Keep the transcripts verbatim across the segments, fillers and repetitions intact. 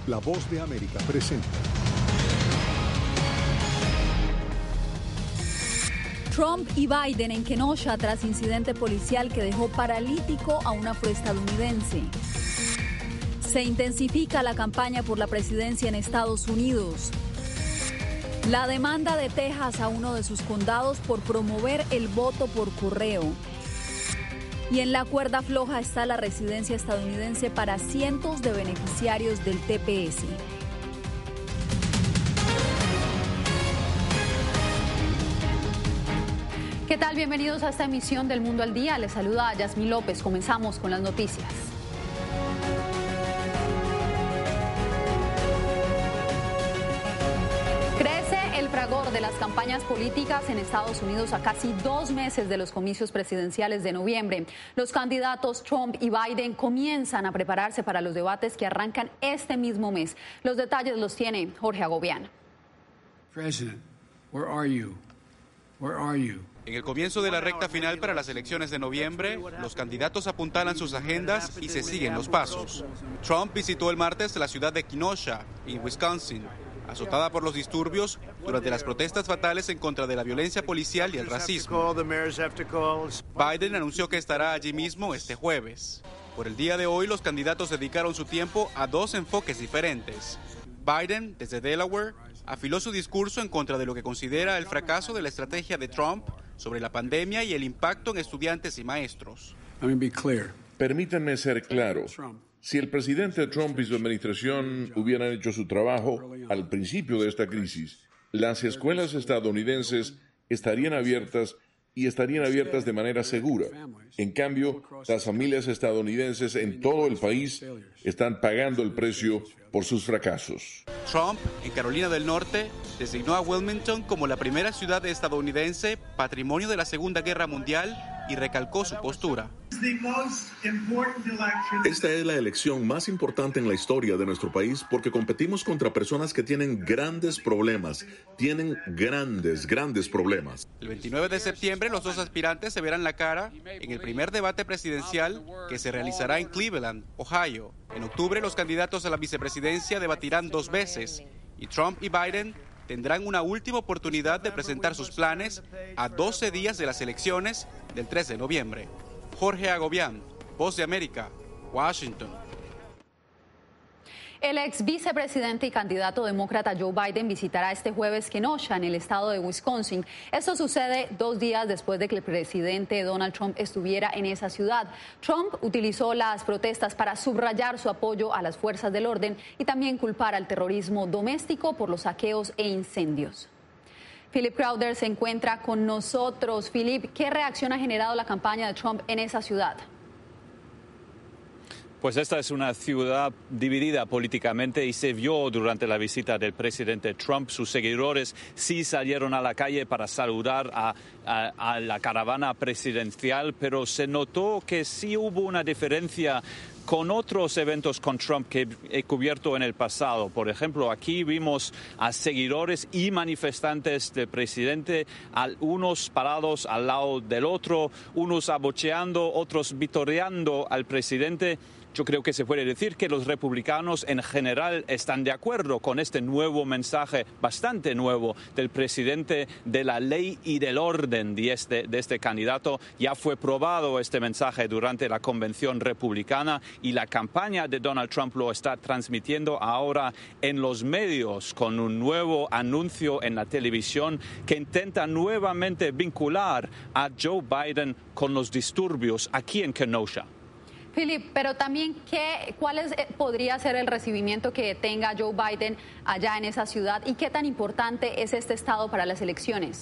La Voz de América presenta. Trump y Biden en Kenosha tras incidente policial que dejó paralítico a un afroestadounidense. Se intensifica la campaña por la presidencia en Estados Unidos. La demanda de Texas a uno de sus condados por promover el voto por correo. Y en la cuerda floja está la residencia estadounidense para cientos de beneficiarios del T P S. ¿Qué tal? Bienvenidos a esta emisión del Mundo al Día. Les saluda a Yasmín López. Comenzamos con las noticias. Crece el fragor de las campañas políticas en Estados Unidos a casi dos meses de los comicios presidenciales de noviembre. Los candidatos Trump y Biden comienzan a prepararse para los debates que arrancan este mismo mes. Los detalles los tiene Jorge Agobián. President, where are you? Where are you? En el comienzo de la recta final para las elecciones de noviembre, los candidatos apuntalan sus agendas y se siguen los pasos. Trump visitó el martes la ciudad de Kenosha, en Wisconsin, azotada por los disturbios durante las protestas fatales en contra de la violencia policial y el racismo. Biden anunció que estará allí mismo este jueves. Por el día de hoy, los candidatos dedicaron su tiempo a dos enfoques diferentes. Biden, desde Delaware, afiló su discurso en contra de lo que considera el fracaso de la estrategia de Trump sobre la pandemia y el impacto en estudiantes y maestros. Permítanme ser claro. Si el presidente Trump y su administración hubieran hecho su trabajo al principio de esta crisis, las escuelas estadounidenses estarían abiertas y estarían abiertas de manera segura. En cambio, las familias estadounidenses en todo el país están pagando el precio por sus fracasos. Trump, en Carolina del Norte, designó a Wilmington como la primera ciudad estadounidense patrimonio de la Segunda Guerra Mundial y recalcó su postura. Esta es la elección más importante en la historia de nuestro país porque competimos contra personas que tienen grandes problemas, tienen grandes, grandes problemas. El veintinueve de septiembre los dos aspirantes se verán la cara en el primer debate presidencial que se realizará en Cleveland, Ohio. En octubre los candidatos a la vicepresidencia debatirán dos veces y Trump y Biden tendrán una última oportunidad de presentar sus planes a doce días de las elecciones del tres de noviembre. Jorge Agobián, Voz de América, Washington. El ex vicepresidente y candidato demócrata Joe Biden visitará este jueves Kenosha, en el estado de Wisconsin. Esto sucede dos días después de que el presidente Donald Trump estuviera en esa ciudad. Trump utilizó las protestas para subrayar su apoyo a las fuerzas del orden y también culpar al terrorismo doméstico por los saqueos e incendios. Philip Crowder se encuentra con nosotros. Philip, ¿qué reacción ha generado la campaña de Trump en esa ciudad? Pues esta es una ciudad dividida políticamente y se vio durante la visita del presidente Trump. Sus seguidores sí salieron a la calle para saludar a, a, a la caravana presidencial, pero se notó que sí hubo una diferencia con otros eventos con Trump que he cubierto en el pasado. Por ejemplo, aquí vimos a seguidores y manifestantes del presidente, unos parados al lado del otro, unos abucheando, otros vitoreando al presidente. Yo creo que se puede decir que los republicanos en general están de acuerdo con este nuevo mensaje, bastante nuevo, del presidente de la ley y del orden de este, de este candidato. Ya fue probado este mensaje durante la convención republicana y la campaña de Donald Trump lo está transmitiendo ahora en los medios con un nuevo anuncio en la televisión que intenta nuevamente vincular a Joe Biden con los disturbios aquí en Kenosha. Philip, pero también, ¿qué, ¿cuál es, podría ser el recibimiento que tenga Joe Biden allá en esa ciudad y qué tan importante es este estado para las elecciones?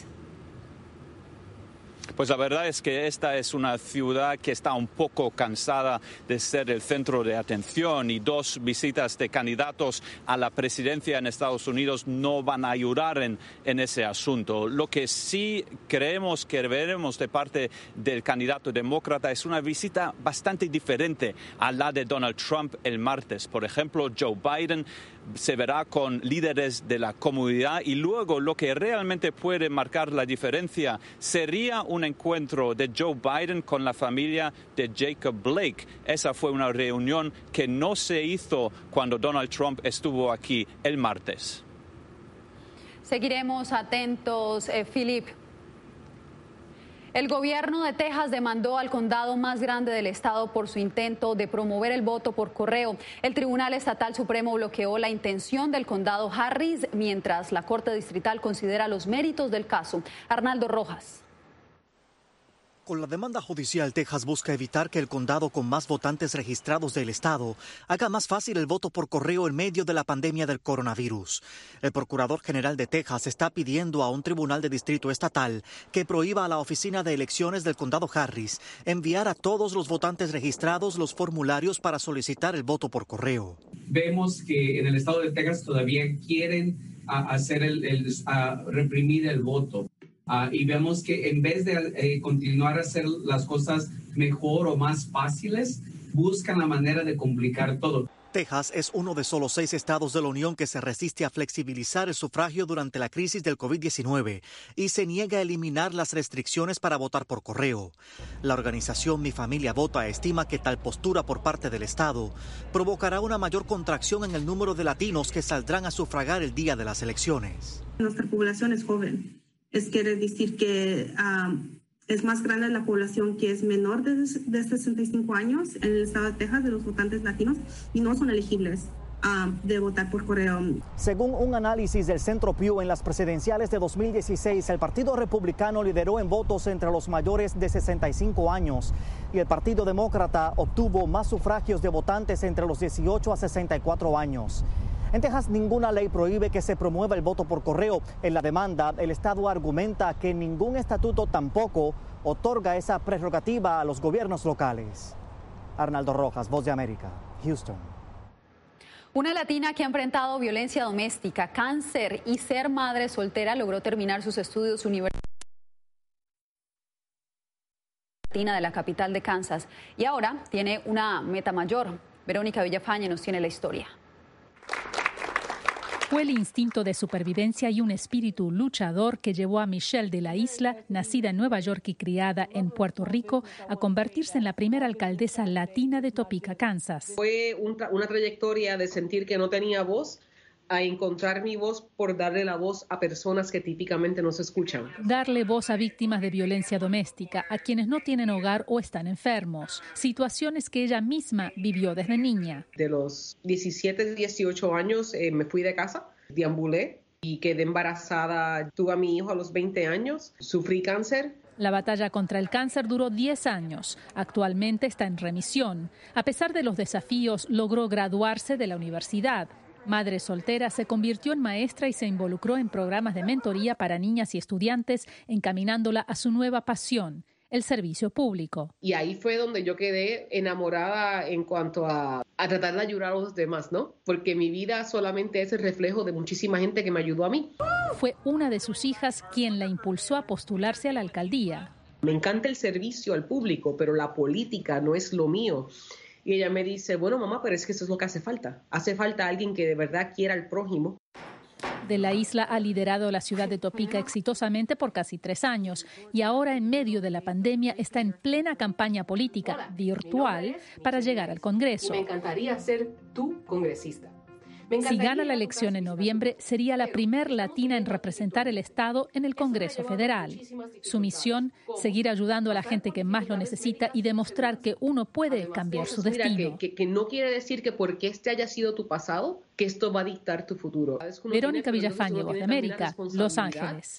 Pues la verdad es que esta es una ciudad que está un poco cansada de ser el centro de atención y dos visitas de candidatos a la presidencia en Estados Unidos no van a ayudar en, en ese asunto. Lo que sí creemos que veremos de parte del candidato demócrata es una visita bastante diferente a la de Donald Trump el martes. Por ejemplo, Joe Biden se verá con líderes de la comunidad y luego lo que realmente puede marcar la diferencia sería un un encuentro de Joe Biden con la familia de Jacob Blake. Esa fue una reunión que no se hizo cuando Donald Trump estuvo aquí el martes. Seguiremos atentos, eh, Philip. El gobierno de Texas demandó al condado más grande del estado por su intento de promover el voto por correo. El Tribunal Estatal Supremo bloqueó la intención del condado Harris, mientras la Corte Distrital considera los méritos del caso. Arnaldo Rojas. Con la demanda judicial, Texas busca evitar que el condado con más votantes registrados del estado haga más fácil el voto por correo en medio de la pandemia del coronavirus. El Procurador General de Texas está pidiendo a un tribunal de distrito estatal que prohíba a la Oficina de Elecciones del condado Harris enviar a todos los votantes registrados los formularios para solicitar el voto por correo. Vemos que en el estado de Texas todavía quieren uh, hacer el, el uh, reprimir el voto. Uh, y vemos que en vez de eh, continuar a hacer las cosas mejor o más fáciles, buscan la manera de complicar todo. Texas es uno de solo seis estados de la Unión que se resiste a flexibilizar el sufragio durante la crisis del COVID diecinueve y se niega a eliminar las restricciones para votar por correo. La organización Mi Familia Vota estima que tal postura por parte del estado provocará una mayor contracción en el número de latinos que saldrán a sufragar el día de las elecciones. Nuestra población es joven. Es quiere decir que um, es más grande la población que es menor de, de sesenta y cinco años en el estado de Texas, de los votantes latinos, y no son elegibles um, de votar por correo. Según un análisis del Centro Pew, en las presidenciales de dos mil dieciséis, el Partido Republicano lideró en votos entre los mayores de sesenta y cinco años y el Partido Demócrata obtuvo más sufragios de votantes entre los dieciocho a sesenta y cuatro años. En Texas, ninguna ley prohíbe que se promueva el voto por correo. En la demanda, el estado argumenta que ningún estatuto tampoco otorga esa prerrogativa a los gobiernos locales. Arnaldo Rojas, Voz de América, Houston. Una latina que ha enfrentado violencia doméstica, cáncer y ser madre soltera logró terminar sus estudios universitarios de la capital de Kansas y ahora tiene una meta mayor. Verónica Villafañe nos tiene la historia. Fue el instinto de supervivencia y un espíritu luchador que llevó a Michelle de la Isla, nacida en Nueva York y criada en Puerto Rico, a convertirse en la primera alcaldesa latina de Topeka, Kansas. Fue un tra- una trayectoria de sentir que no tenía voz, a encontrar mi voz por darle la voz a personas que típicamente no se escuchan. Darle voz a víctimas de violencia doméstica, a quienes no tienen hogar o están enfermos, situaciones que ella misma vivió desde niña. De los diecisiete, dieciocho años eh, me fui de casa, deambulé y quedé embarazada. Tuve a mi hijo a los veinte años, sufrí cáncer. La batalla contra el cáncer duró diez años. Actualmente está en remisión. A pesar de los desafíos, logró graduarse de la universidad. Madre soltera, se convirtió en maestra y se involucró en programas de mentoría para niñas y estudiantes, encaminándola a su nueva pasión, el servicio público. Y ahí fue donde yo quedé enamorada en cuanto a, a tratar de ayudar a los demás, ¿no? Porque mi vida solamente es el reflejo de muchísima gente que me ayudó a mí. Fue una de sus hijas quien la impulsó a postularse a la alcaldía. Me encanta el servicio al público, pero la política no es lo mío. Y ella me dice, bueno, mamá, pero es que eso es lo que hace falta. Hace falta alguien que de verdad quiera al prójimo. De la Isla ha liderado la ciudad de Topeka exitosamente por casi tres años y ahora, en medio de la pandemia, está en plena campaña política virtual para llegar al Congreso. Me encantaría ser tu congresista. Si gana la elección en noviembre, sería la primer latina en representar el Estado en el Congreso Federal. Su misión, seguir ayudando a la gente que más lo necesita y demostrar que uno puede cambiar su destino. Mira, que, que, que no quiere decir que porque este haya sido tu pasado, que esto va a dictar tu futuro. Verónica Villafañe, Voz de América, Los Ángeles.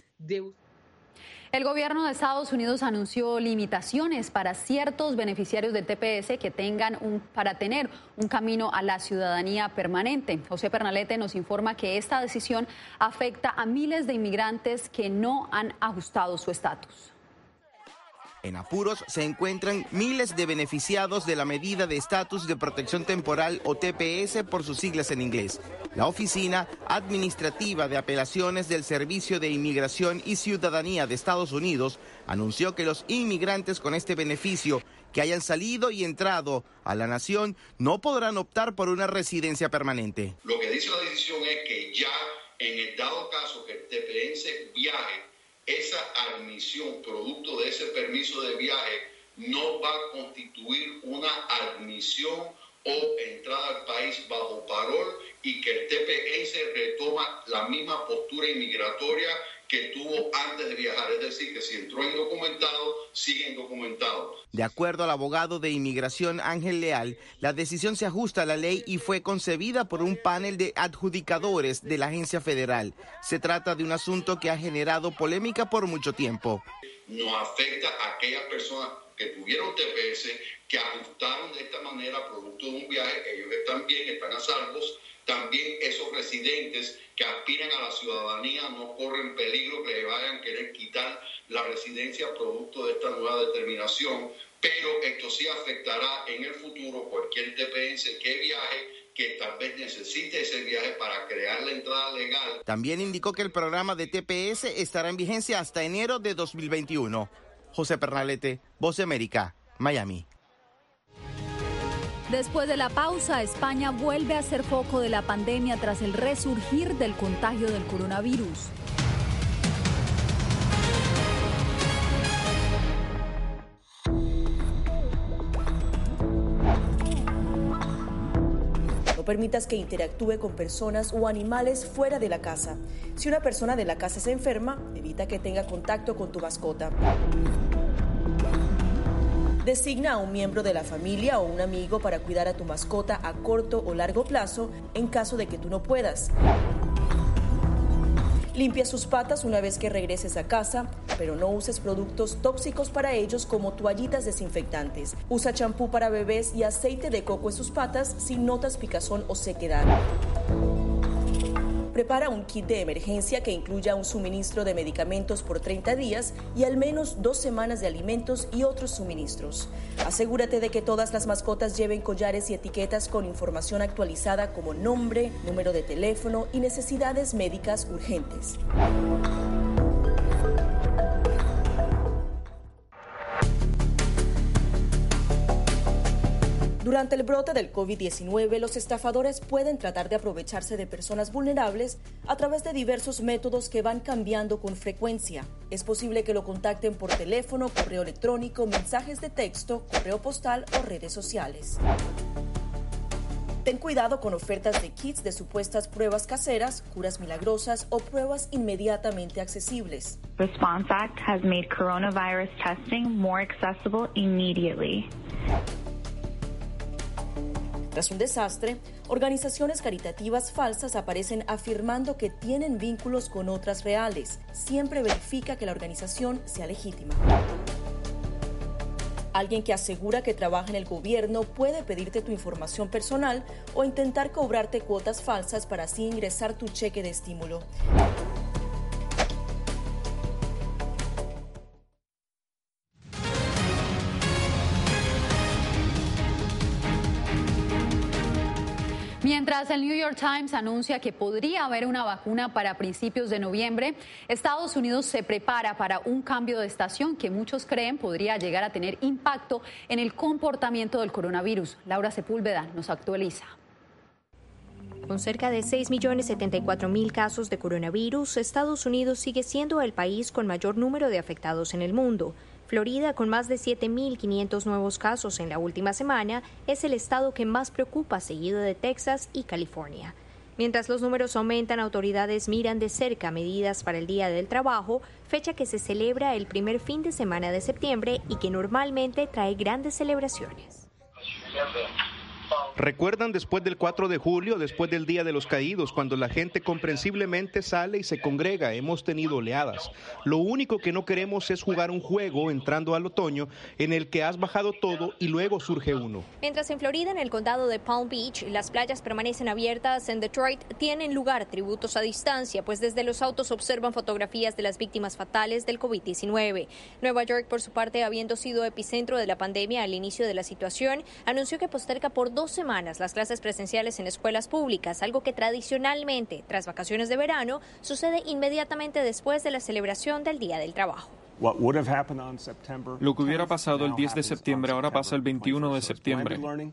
El gobierno de Estados Unidos anunció limitaciones para ciertos beneficiarios del T P S que tengan un, para tener un camino a la ciudadanía permanente. José Pernalete nos informa que esta decisión afecta a miles de inmigrantes que no han ajustado su estatus. En apuros se encuentran miles de beneficiados de la medida de estatus de protección temporal o T P S por sus siglas en inglés. La Oficina Administrativa de Apelaciones del Servicio de Inmigración y Ciudadanía de Estados Unidos anunció que los inmigrantes con este beneficio que hayan salido y entrado a la nación no podrán optar por una residencia permanente. Lo que dice la decisión es que ya en el dado caso que el T P S viaje esa admisión producto de ese permiso de viaje no va a constituir una admisión o entrada al país bajo parol y que el T P S retoma la misma postura inmigratoria que tuvo antes de viajar, es decir, que si entró indocumentado, sigue indocumentado. De acuerdo al abogado de inmigración Ángel Leal, la decisión se ajusta a la ley y fue concebida por un panel de adjudicadores de la agencia federal. Se trata de un asunto que ha generado polémica por mucho tiempo. Nos afecta a aquellas personas que tuvieron T P S, que ajustaron de esta manera producto de un viaje, ellos están bien, están a salvos. También esos residentes que aspiran a la ciudadanía no corren peligro que le vayan a querer quitar la residencia producto de esta nueva determinación, pero esto sí afectará en el futuro cualquier T P S que viaje, que tal vez necesite ese viaje para crear la entrada legal. También indicó que el programa de T P S estará en vigencia hasta enero de dos mil veintiuno. José Pernalete, Voz de América, Miami. Después de la pausa, España vuelve a ser foco de la pandemia tras el resurgir del contagio del coronavirus. No permitas que interactúe con personas o animales fuera de la casa. Si una persona de la casa se enferma, evita que tenga contacto con tu mascota. Designa a un miembro de la familia o un amigo para cuidar a tu mascota a corto o largo plazo en caso de que tú no puedas. Limpia sus patas una vez que regreses a casa, pero no uses productos tóxicos para ellos como toallitas desinfectantes. Usa champú para bebés y aceite de coco en sus patas si notas picazón o sequedad. Prepara un kit de emergencia que incluya un suministro de medicamentos por treinta días y al menos dos semanas de alimentos y otros suministros. Asegúrate de que todas las mascotas lleven collares y etiquetas con información actualizada como nombre, número de teléfono y necesidades médicas urgentes. Durante el brote del COVID diecinueve, los estafadores pueden tratar de aprovecharse de personas vulnerables a través de diversos métodos que van cambiando con frecuencia. Es posible que lo contacten por teléfono, correo electrónico, mensajes de texto, correo postal o redes sociales. Ten cuidado con ofertas de kits de supuestas pruebas caseras, curas milagrosas o pruebas inmediatamente accesibles. Response Act has made coronavirus testing more accessible immediately. Tras un desastre, organizaciones caritativas falsas aparecen afirmando que tienen vínculos con otras reales. Siempre verifica que la organización sea legítima. Alguien que asegura que trabaja en el gobierno puede pedirte tu información personal o intentar cobrarte cuotas falsas para así ingresar tu cheque de estímulo. Mientras el New York Times anuncia que podría haber una vacuna para principios de noviembre, Estados Unidos se prepara para un cambio de estación que muchos creen podría llegar a tener impacto en el comportamiento del coronavirus. Laura Sepúlveda nos actualiza. Con cerca de seis millones setenta y cuatro mil casos de coronavirus, Estados Unidos sigue siendo el país con mayor número de afectados en el mundo. Florida, con más de siete mil quinientos nuevos casos en la última semana, es el estado que más preocupa, seguido de Texas y California. Mientras los números aumentan, autoridades miran de cerca medidas para el Día del Trabajo, fecha que se celebra el primer fin de semana de septiembre y que normalmente trae grandes celebraciones. ¿Recuerdan después del cuatro de julio, después del Día de los Caídos, cuando la gente comprensiblemente sale y se congrega? Hemos tenido oleadas. Lo único que no queremos es jugar un juego entrando al otoño en el que has bajado todo y luego surge uno. Mientras en Florida, en el condado de Palm Beach, las playas permanecen abiertas, en Detroit tienen lugar tributos a distancia, pues desde los autos observan fotografías de las víctimas fatales del COVID diecinueve. Nueva York, por su parte, habiendo sido epicentro de la pandemia al inicio de la situación, anunció que posterga por dos semanas las clases presenciales en escuelas públicas, algo que tradicionalmente, tras vacaciones de verano, sucede inmediatamente después de la celebración del Día del Trabajo. Lo que hubiera pasado el diez de septiembre ahora pasa el veintiuno de septiembre.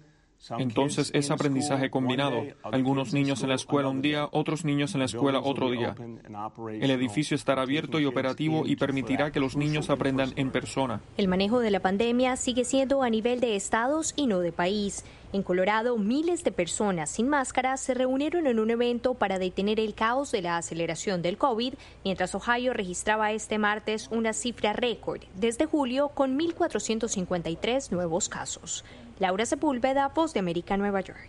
Entonces es aprendizaje combinado. Algunos niños en la escuela un día, otros niños en la escuela otro día. El edificio estará abierto y operativo y permitirá que los niños aprendan en persona. El manejo de la pandemia sigue siendo a nivel de estados y no de país. En Colorado, miles de personas sin máscaras se reunieron en un evento para detener el caos de la aceleración del COVID, mientras Ohio registraba este martes una cifra récord desde julio con mil cuatrocientos cincuenta y tres nuevos casos. Laura Sepúlveda, Voz de América, Nueva York.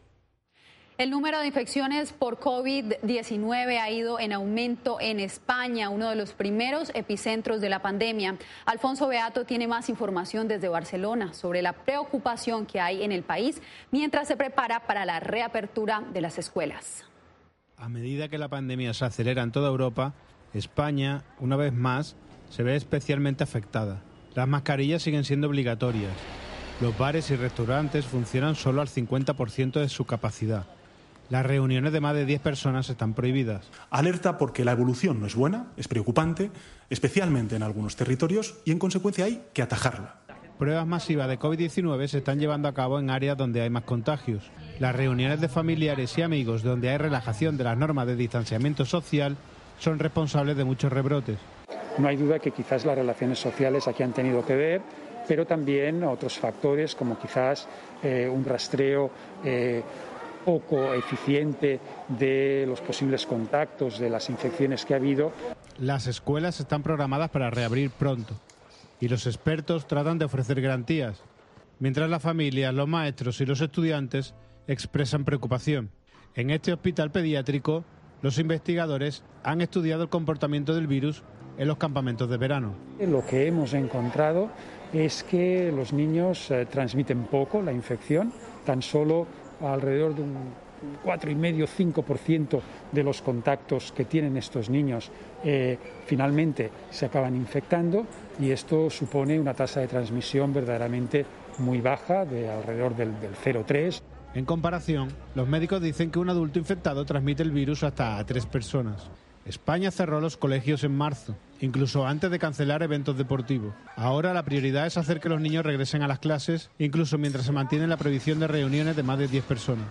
El número de infecciones por COVID diecinueve ha ido en aumento en España, uno de los primeros epicentros de la pandemia. Alfonso Beato tiene más información desde Barcelona sobre la preocupación que hay en el país mientras se prepara para la reapertura de las escuelas. A medida que la pandemia se acelera en toda Europa, España, una vez más, se ve especialmente afectada. Las mascarillas siguen siendo obligatorias. Los bares y restaurantes funcionan solo al cincuenta por ciento de su capacidad. Las reuniones de más de diez personas están prohibidas. Alerta porque la evolución no es buena, es preocupante, especialmente en algunos territorios, y en consecuencia hay que atajarla. Pruebas masivas de COVID diecinueve se están llevando a cabo en áreas donde hay más contagios. Las reuniones de familiares y amigos donde hay relajación de las normas de distanciamiento social son responsables de muchos rebrotes. No hay duda que quizás las relaciones sociales aquí han tenido que ver, pero también otros factores como quizás eh, un rastreo eh, poco eficiente de los posibles contactos, de las infecciones que ha habido. Las escuelas están programadas para reabrir pronto y los expertos tratan de ofrecer garantías, mientras las familias, los maestros y los estudiantes expresan preocupación. En este hospital pediátrico, los investigadores han estudiado el comportamiento del virus en los campamentos de verano. Lo que hemos encontrado es que los niños eh, transmiten poco la infección, tan solo alrededor de un cuatro coma cinco a cinco por ciento de los contactos que tienen estos niños eh, finalmente se acaban infectando, y esto supone una tasa de transmisión verdaderamente muy baja, de alrededor del, del cero coma tres. En comparación, los médicos dicen que un adulto infectado transmite el virus hasta a tres personas. España cerró los colegios en marzo, incluso antes de cancelar eventos deportivos. Ahora la prioridad es hacer que los niños regresen a las clases, incluso mientras se mantiene la prohibición de reuniones de más de diez personas.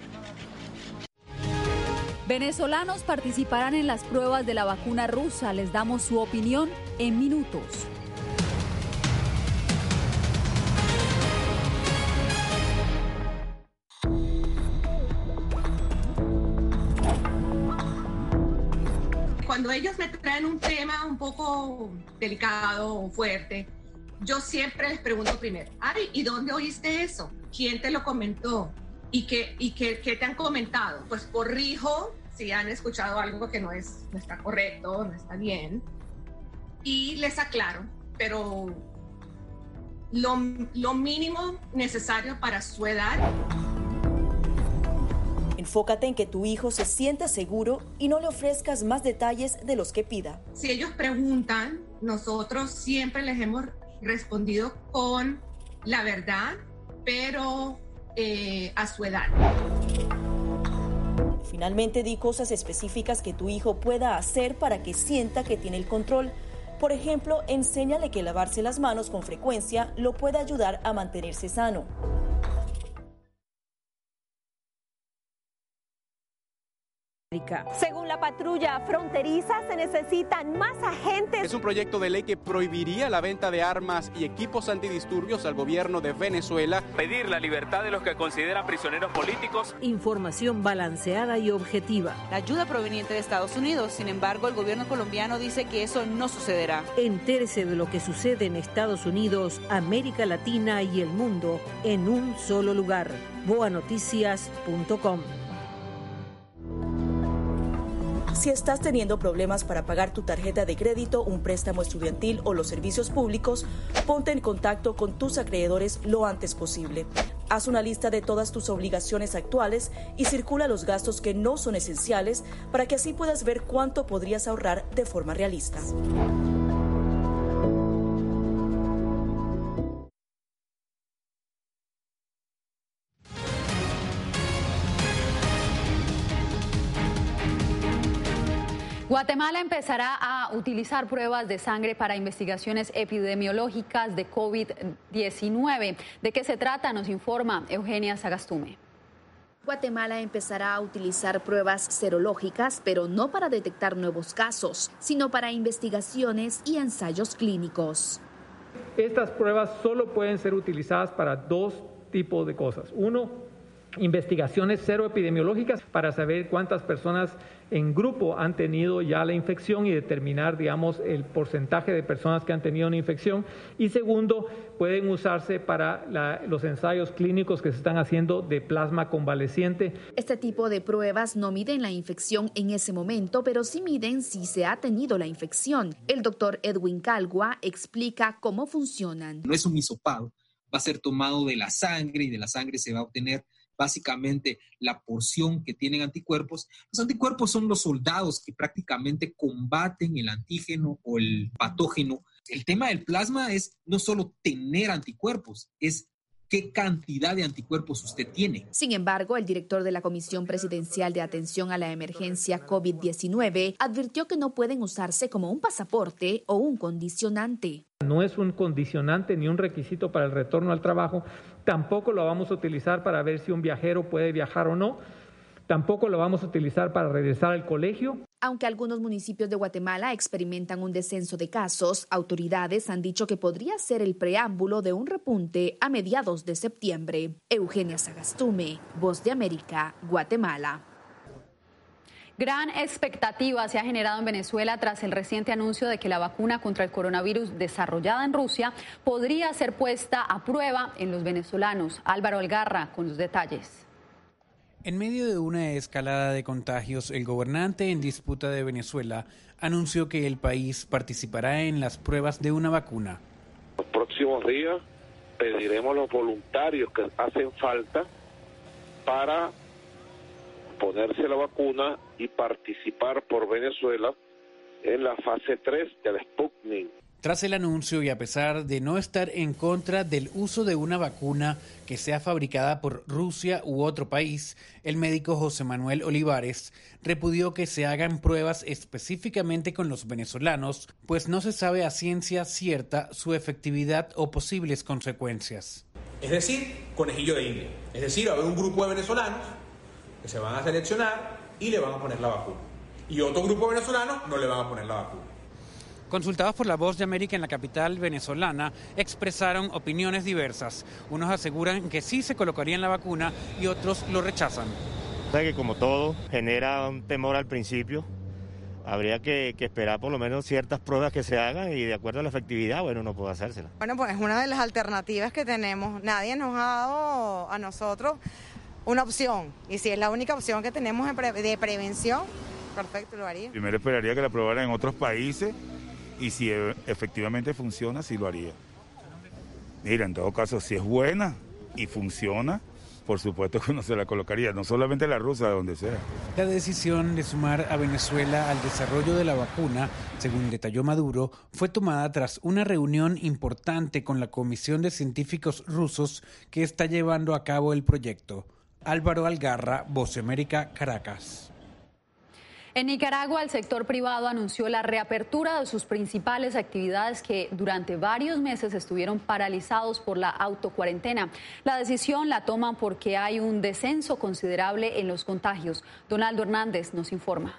Venezolanos participarán en las pruebas de la vacuna rusa. Les damos su opinión en minutos. Cuando ellos me traen un tema un poco delicado o fuerte, yo siempre les pregunto primero, ay, ¿y dónde oíste eso? ¿Quién te lo comentó? ¿Y qué, y qué, qué te han comentado? Pues corrijo si han escuchado algo que no, es, no está correcto, no está bien, y les aclaro, pero lo, lo mínimo necesario para su edad. Enfócate en que tu hijo se sienta seguro y no le ofrezcas más detalles de los que pida. Si ellos preguntan, nosotros siempre les hemos respondido con la verdad, pero eh, a su edad. Finalmente, di cosas específicas que tu hijo pueda hacer para que sienta que tiene el control. Por ejemplo, enséñale que lavarse las manos con frecuencia lo puede ayudar a mantenerse sano. Según la patrulla fronteriza, se necesitan más agentes. Es un proyecto de ley que prohibiría la venta de armas y equipos antidisturbios al gobierno de Venezuela. Pedir la libertad de los que consideran prisioneros políticos. Información balanceada y objetiva. La ayuda proveniente de Estados Unidos, sin embargo, el gobierno colombiano dice que eso no sucederá. Entérese de lo que sucede en Estados Unidos, América Latina y el mundo en un solo lugar. boa noticias punto com. Si estás teniendo problemas para pagar tu tarjeta de crédito, un préstamo estudiantil o los servicios públicos, ponte en contacto con tus acreedores lo antes posible. Haz una lista de todas tus obligaciones actuales y circula los gastos que no son esenciales para que así puedas ver cuánto podrías ahorrar de forma realista. Guatemala empezará a utilizar pruebas de sangre para investigaciones epidemiológicas de COVID diecinueve. ¿De qué se trata? Nos informa Eugenia Sagastume. Guatemala empezará a utilizar pruebas serológicas, pero no para detectar nuevos casos, sino para investigaciones y ensayos clínicos. Estas pruebas solo pueden ser utilizadas para dos tipos de cosas. Uno, investigaciones seroepidemiológicas para saber cuántas personas en grupo han tenido ya la infección y determinar, digamos, el porcentaje de personas que han tenido una infección. Y segundo, pueden usarse para la, los ensayos clínicos que se están haciendo de plasma convaleciente. Este tipo de pruebas no miden la infección en ese momento, pero sí miden si se ha tenido la infección. El doctor Edwin Calgua explica cómo funcionan. No es un hisopado, va a ser tomado de la sangre y de la sangre se va a obtener básicamente la porción que tienen anticuerpos. Los anticuerpos son los soldados que prácticamente combaten el antígeno o el patógeno. El tema del plasma es no solo tener anticuerpos, es qué cantidad de anticuerpos usted tiene. Sin embargo, el director de la Comisión Presidencial de Atención a la Emergencia COVID diecinueve advirtió que no pueden usarse como un pasaporte o un condicionante. No es un condicionante ni un requisito para el retorno al trabajo. Tampoco lo vamos a utilizar para ver si un viajero puede viajar o no. Tampoco lo vamos a utilizar para regresar al colegio. Aunque algunos municipios de Guatemala experimentan un descenso de casos, autoridades han dicho que podría ser el preámbulo de un repunte a mediados de septiembre. Eugenia Sagastume, Voz de América, Guatemala. Gran expectativa se ha generado en Venezuela tras el reciente anuncio de que la vacuna contra el coronavirus desarrollada en Rusia podría ser puesta a prueba en los venezolanos. Álvaro Algarra con los detalles. En medio de una escalada de contagios, el gobernante en disputa de Venezuela anunció que el país participará en las pruebas de una vacuna. Los próximos días pediremos los voluntarios que hacen falta para ponerse la vacuna y participar por Venezuela en la fase tres del Sputnik. Tras el anuncio y a pesar de no estar en contra del uso de una vacuna que sea fabricada por Rusia u otro país, el médico José Manuel Olivares repudió que se hagan pruebas específicamente con los venezolanos, pues no se sabe a ciencia cierta su efectividad o posibles consecuencias. Es decir, conejillo de India. Es decir, va a haber un grupo de venezolanos que se van a seleccionar y le van a poner la vacuna. Y otro grupo de venezolanos no le van a poner la vacuna. Consultados por la Voz de América en la capital venezolana, expresaron opiniones diversas. Unos aseguran que sí se colocarían la vacuna y otros lo rechazan. Que como todo genera un temor al principio, habría que, que esperar por lo menos ciertas pruebas que se hagan y de acuerdo a la efectividad, bueno, uno puede hacérsela. Bueno, pues es una de las alternativas que tenemos. Nadie nos ha dado a nosotros una opción y si es la única opción que tenemos de, pre- de prevención, perfecto, lo haría. Primero esperaría que la probaran en otros países. Y si efectivamente funciona, sí lo haría. Mira, en todo caso, si es buena y funciona, por supuesto que uno se la colocaría, no solamente la rusa, donde sea. La decisión de sumar a Venezuela al desarrollo de la vacuna, según detalló Maduro, fue tomada tras una reunión importante con la Comisión de Científicos Rusos que está llevando a cabo el proyecto. Álvaro Algarra, Voz de América, Caracas. En Nicaragua, el sector privado anunció la reapertura de sus principales actividades que durante varios meses estuvieron paralizados por la autocuarentena. La decisión la toman porque hay un descenso considerable en los contagios. Donaldo Hernández nos informa.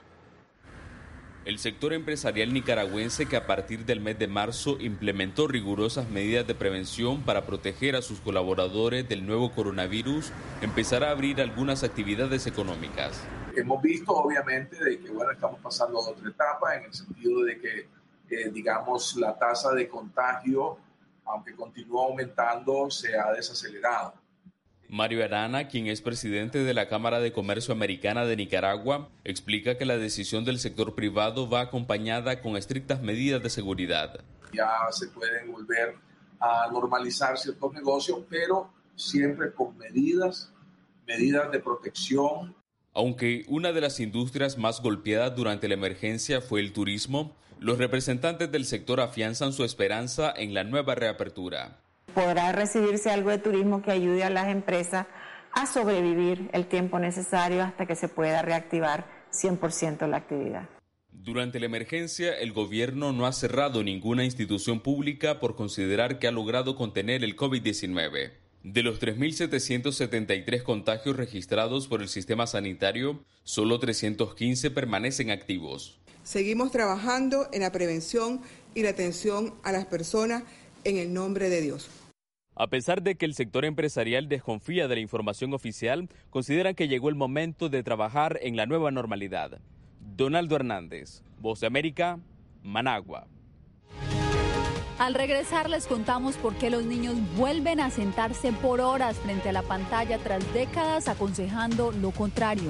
El sector empresarial nicaragüense, que a partir del mes de marzo implementó rigurosas medidas de prevención para proteger a sus colaboradores del nuevo coronavirus, empezará a abrir algunas actividades económicas. Hemos visto obviamente de que bueno, estamos pasando a otra etapa en el sentido de que eh, digamos la tasa de contagio, aunque continúa aumentando, se ha desacelerado. Mario Arana, quien es presidente de la Cámara de Comercio Americana de Nicaragua, explica que la decisión del sector privado va acompañada con estrictas medidas de seguridad. Ya se pueden volver a normalizar ciertos negocios, pero siempre con medidas, medidas de protección. Aunque una de las industrias más golpeadas durante la emergencia fue el turismo, los representantes del sector afianzan su esperanza en la nueva reapertura. Podrá recibirse algo de turismo que ayude a las empresas a sobrevivir el tiempo necesario hasta que se pueda reactivar cien por ciento la actividad. Durante la emergencia, el gobierno no ha cerrado ninguna institución pública por considerar que ha logrado contener el COVID diecinueve. De los tres mil setecientos setenta y tres contagios registrados por el sistema sanitario, solo trescientos quince permanecen activos. Seguimos trabajando en la prevención y la atención a las personas en el nombre de Dios. A pesar de que el sector empresarial desconfía de la información oficial, consideran que llegó el momento de trabajar en la nueva normalidad. Donaldo Hernández, Voz de América, Managua. Al regresar les contamos por qué los niños vuelven a sentarse por horas frente a la pantalla tras décadas aconsejando lo contrario.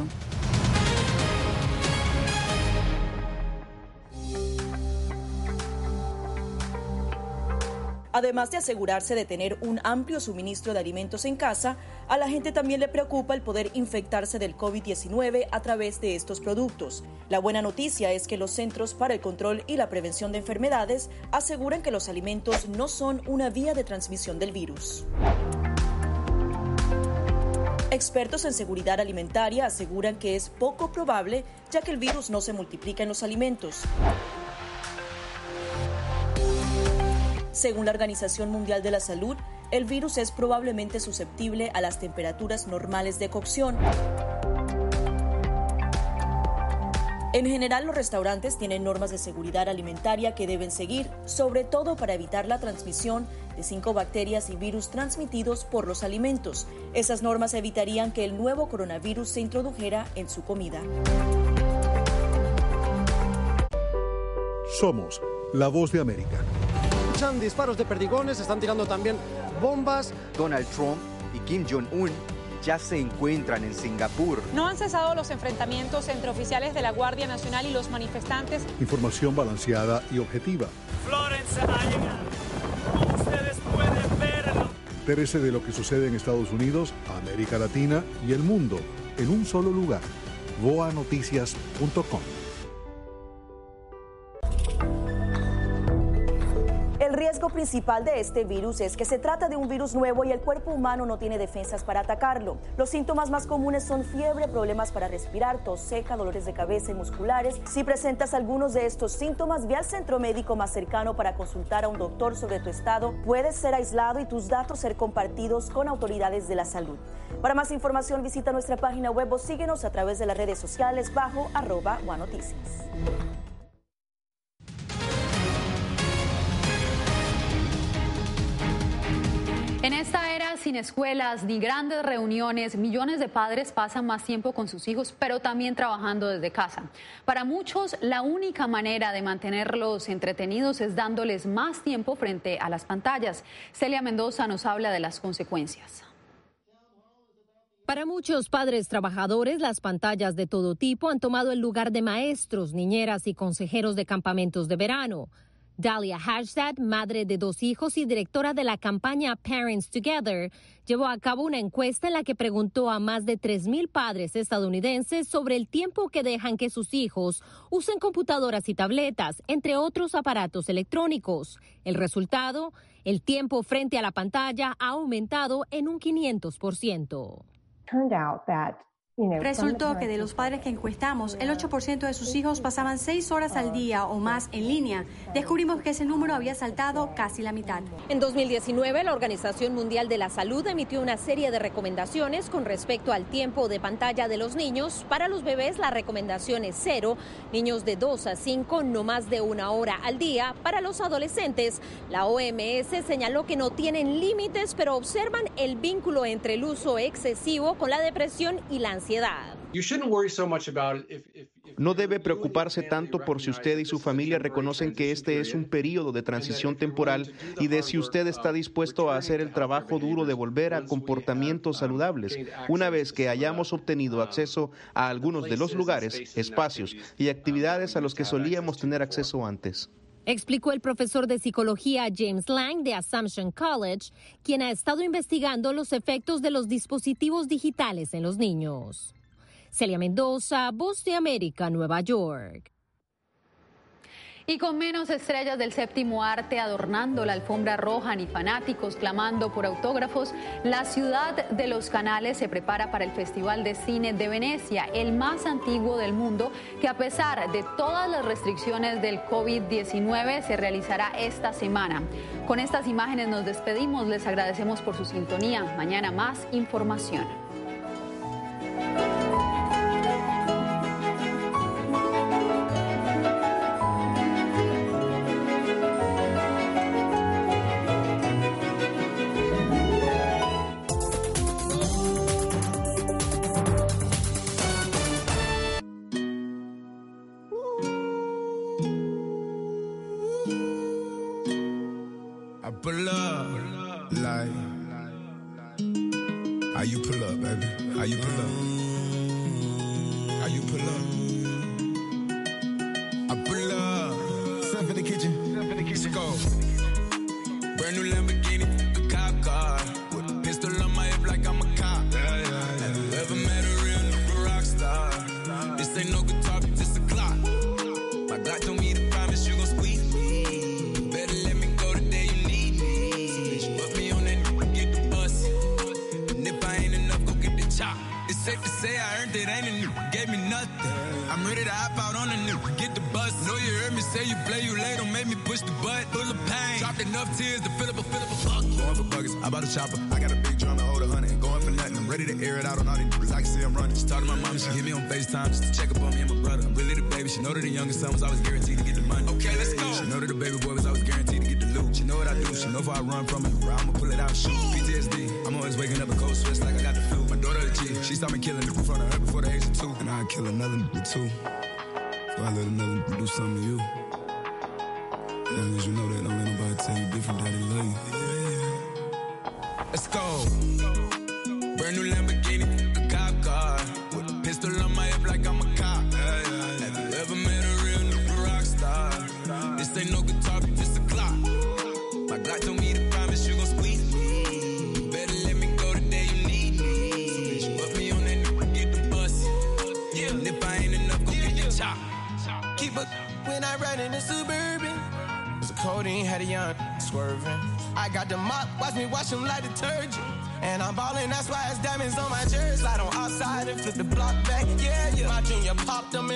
Además de asegurarse de tener un amplio suministro de alimentos en casa, a la gente también le preocupa el poder infectarse del COVID diecinueve a través de estos productos. La buena noticia es que los Centros para el Control y la Prevención de Enfermedades aseguran que los alimentos no son una vía de transmisión del virus. Expertos en seguridad alimentaria aseguran que es poco probable, ya que el virus no se multiplica en los alimentos. Según la Organización Mundial de la Salud, el virus es probablemente susceptible a las temperaturas normales de cocción. En general, los restaurantes tienen normas de seguridad alimentaria que deben seguir, sobre todo para evitar la transmisión de cinco bacterias y virus transmitidos por los alimentos. Esas normas evitarían que el nuevo coronavirus se introdujera en su comida. Somos la Voz de América. Escuchan disparos de perdigones, están tirando también bombas. Donald Trump y Kim Jong-un ya se encuentran en Singapur. No han cesado los enfrentamientos entre oficiales de la Guardia Nacional y los manifestantes. Información balanceada y objetiva. Florence ha llegado. Ustedes pueden verlo. Entérese de lo que sucede en Estados Unidos, América Latina y el mundo en un solo lugar. voa noticias punto com. El riesgo principal de este virus es que se trata de un virus nuevo y el cuerpo humano no tiene defensas para atacarlo. Los síntomas más comunes son fiebre, problemas para respirar, tos seca, dolores de cabeza y musculares. Si presentas algunos de estos síntomas, ve al centro médico más cercano para consultar a un doctor sobre tu estado. Puedes ser aislado y tus datos ser compartidos con autoridades de la salud. Para más información, visita nuestra página web o síguenos a través de las redes sociales bajo arroba Voa Noticias. En esta era sin escuelas ni grandes reuniones, millones de padres pasan más tiempo con sus hijos, pero también trabajando desde casa. Para muchos, la única manera de mantenerlos entretenidos es dándoles más tiempo frente a las pantallas. Celia Mendoza nos habla de las consecuencias. Para muchos padres trabajadores, las pantallas de todo tipo han tomado el lugar de maestros, niñeras y consejeros de campamentos de verano. Dalia Hastad, madre de dos hijos y directora de la campaña Parents Together, llevó a cabo una encuesta en la que preguntó a más de tres mil padres estadounidenses sobre el tiempo que dejan que sus hijos usen computadoras y tabletas, entre otros aparatos electrónicos. El resultado, el tiempo frente a la pantalla ha aumentado en un quinientos por ciento. Resultó que de los padres que encuestamos, el ocho por ciento de sus hijos pasaban seis horas al día o más en línea. Descubrimos que ese número había saltado casi la mitad. En dos mil diecinueve, la Organización Mundial de la Salud emitió una serie de recomendaciones con respecto al tiempo de pantalla de los niños. Para los bebés, la recomendación es cero. Niños de dos a cinco, no más de una hora al día. Para los adolescentes, la O M S señaló que no tienen límites, pero observan el vínculo entre el uso excesivo con la depresión y la ansiedad. No debe preocuparse tanto por si usted y su familia reconocen que este es un periodo de transición temporal y de si usted está dispuesto a hacer el trabajo duro de volver a comportamientos saludables, una vez que hayamos obtenido acceso a algunos de los lugares, espacios y actividades a los que solíamos tener acceso antes. Explicó el profesor de psicología James Lang de Assumption College, quien ha estado investigando los efectos de los dispositivos digitales en los niños. Celia Mendoza, Voz de América, Nueva York. Y con menos estrellas del séptimo arte adornando la alfombra roja ni fanáticos clamando por autógrafos, la ciudad de los canales se prepara para el Festival de Cine de Venecia, el más antiguo del mundo, que a pesar de todas las restricciones del COVID diecinueve se realizará esta semana. Con estas imágenes nos despedimos, les agradecemos por su sintonía. Mañana más información. Pull up, like, how you pull up, baby? How you pull up? How you pull up? I pull up, stuff in the kitchen, stuff in the kitchen. Let's go. Brand new Lamborghini, a cop car, with a pistol on my hip like I'm a cop. Yeah, yeah, yeah. Have you ever met a real nigga rock star? This ain't no guitar, but this a clock. My God told me to promise you gon' squeeze me. Better let me go the day you need me. It's safe to say I earned it, ain't a nigga gave me nothing. I'm ready to hop out on a nigga, get the bus. Know you heard me say you play, you late, don't make me push the button. Full of pain, dropped enough tears to fill up a, fill up a bucket. Going for buggers, I bought a chopper. I got a big drum and hold a hundred. Going for nothing, I'm ready to air it out on all these niggas. I can see I'm running. She talked to my mom, she hit me on FaceTime just to check up on me and my brother. I'm really the baby, she know that the youngest son was always guaranteed to get the money. Okay, let's go. She know that the baby boy was always guaranteed to get the loot. She know what I do, she know if I run from it, I'ma pull it out, shoot. P T S D, I'm always waking up a cold sweats like I got the flu. My daughter the G, she saw me killing in front of her before the age of two. And I'd kill another nigga too. So I let another nigga do something to you. As long as you know that, don't let nobody tell you different, that they love you. Let's go. Brand new Lamborghini, a cop car, with a pistol on my hip like I'm a cop. Yeah, yeah, yeah. Have you ever met a real nigga rock star? This ain't no guitar, but this a clock. My God told me to promise you gon' squeeze me. Better let me go the day you need me. So bitch, you put me on that nigga, get the bus. Yeah. And if I ain't enough, go get your chop. Keep up when I ride in the Suburban. It's a codeine, had a young swerving. I got the mop, watch me wash them like detergent. And I'm ballin', that's why it's diamonds on my jersey. Slide on outside and flip the block back. Yeah, yeah. My junior popped them in.